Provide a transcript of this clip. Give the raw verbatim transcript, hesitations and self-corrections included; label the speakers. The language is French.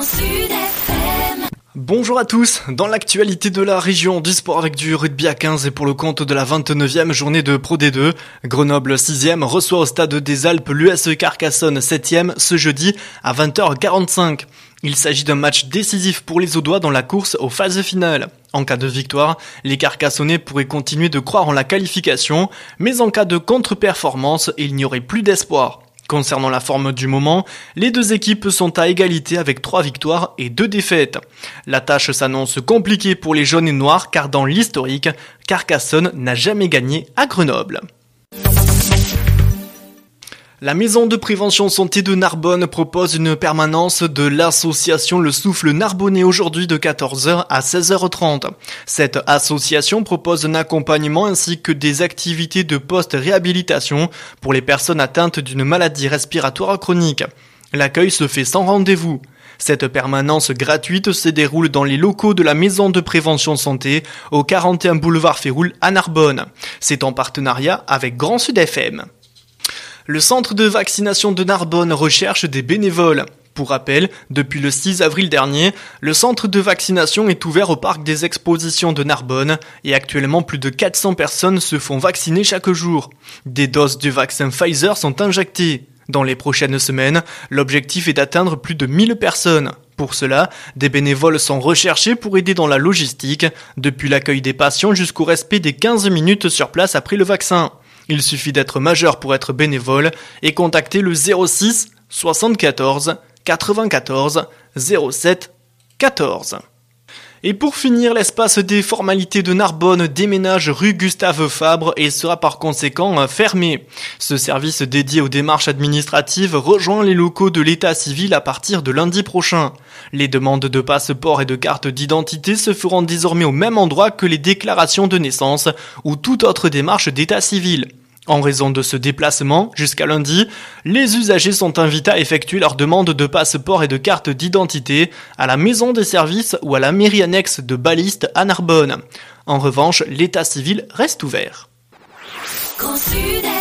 Speaker 1: Sud F M.
Speaker 2: Bonjour à tous, dans l'actualité de la région du sport avec du rugby à quinze et pour le compte de la vingt-neuvième journée de Pro D deux, Grenoble sixième reçoit au stade des Alpes l'U S Carcassonne septième ce jeudi à vingt heures quarante-cinq. Il s'agit d'un match décisif pour les Audois dans la course aux phases finales. En cas de victoire, les Carcassonnais pourraient continuer de croire en la qualification, mais en cas de contre-performance, il n'y aurait plus d'espoir. Concernant la forme du moment, les deux équipes sont à égalité avec trois victoires et deux défaites. La tâche s'annonce compliquée pour les jaunes et noirs car dans l'historique, Carcassonne n'a jamais gagné à Grenoble. La maison de prévention santé de Narbonne propose une permanence de l'association Le Souffle Narbonnais aujourd'hui de quatorze heures à seize heures trente. Cette association propose un accompagnement ainsi que des activités de post-réhabilitation pour les personnes atteintes d'une maladie respiratoire chronique. L'accueil se fait sans rendez-vous. Cette permanence gratuite se déroule dans les locaux de la maison de prévention santé au quarante et un boulevard Féroul à Narbonne. C'est en partenariat avec Grand Sud F M. Le centre de vaccination de Narbonne recherche des bénévoles. Pour rappel, depuis le six avril dernier, le centre de vaccination est ouvert au parc des expositions de Narbonne et actuellement plus de quatre cents personnes se font vacciner chaque jour. Des doses du vaccin Pfizer sont injectées. Dans les prochaines semaines, l'objectif est d'atteindre plus de mille personnes. Pour cela, des bénévoles sont recherchés pour aider dans la logistique, depuis l'accueil des patients jusqu'au respect des quinze minutes sur place après le vaccin. Il suffit d'être majeur pour être bénévole et contacter le zéro six soixante-quatorze quatre-vingt-quatorze zéro sept quatorze. Et pour finir, l'espace des formalités de Narbonne déménage rue Gustave Fabre et sera par conséquent fermé. Ce service dédié aux démarches administratives rejoint les locaux de l'état civil à partir de lundi prochain. Les demandes de passeport et de carte d'identité se feront désormais au même endroit que les déclarations de naissance ou toute autre démarche d'état civil. En raison de ce déplacement, jusqu'à lundi, les usagers sont invités à effectuer leur demande de passeport et de carte d'identité à la maison des services ou à la mairie annexe de Baliste à Narbonne. En revanche, l'état civil reste ouvert.
Speaker 1: Grand Sud